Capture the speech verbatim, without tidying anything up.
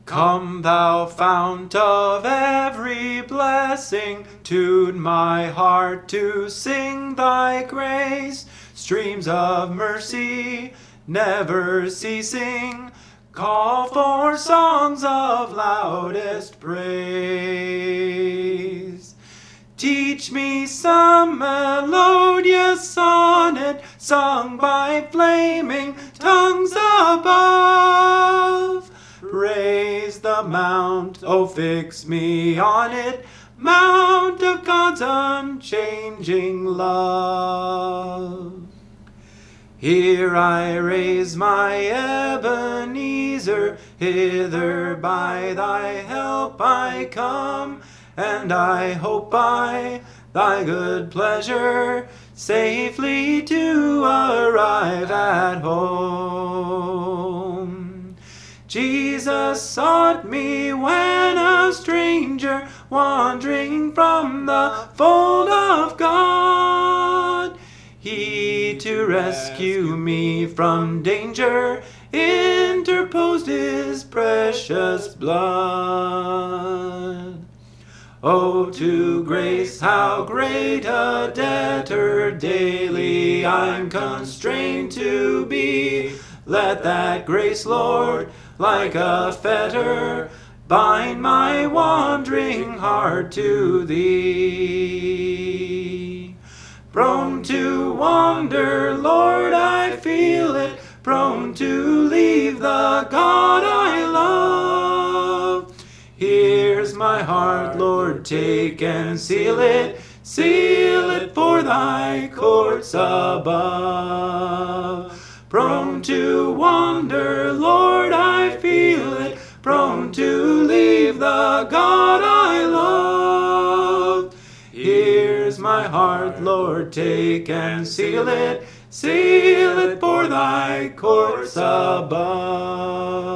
Come, thou fount of every blessing, tune my heart to sing thy grace. Streams of mercy, never ceasing, call for songs of loudest praise. Teach me some melodious sonnet, sung by flaming tongues above. Praise the mount, oh fix me on it, mount of God's unchanging love. Here I raise my Ebenezer, hither by thy help I come, and I hope by thy good pleasure safely to arrive at home. Jesus sought me when a stranger, wandering from the fold of God. He, to rescue me from danger, interposed his precious blood. Oh, to grace how great a debtor daily I'm constrained to be. Let that grace, Lord, like a fetter, bind my wandering heart to thee. Prone to wander, Lord, I feel it, prone to leave the God I love. Here's my heart, Lord, take and seal it, seal it for thy courts above. Prone to wander, Lord, I feel it, prone to leave the God I love. Here's my heart, Lord, take and seal it, seal it for thy courts above.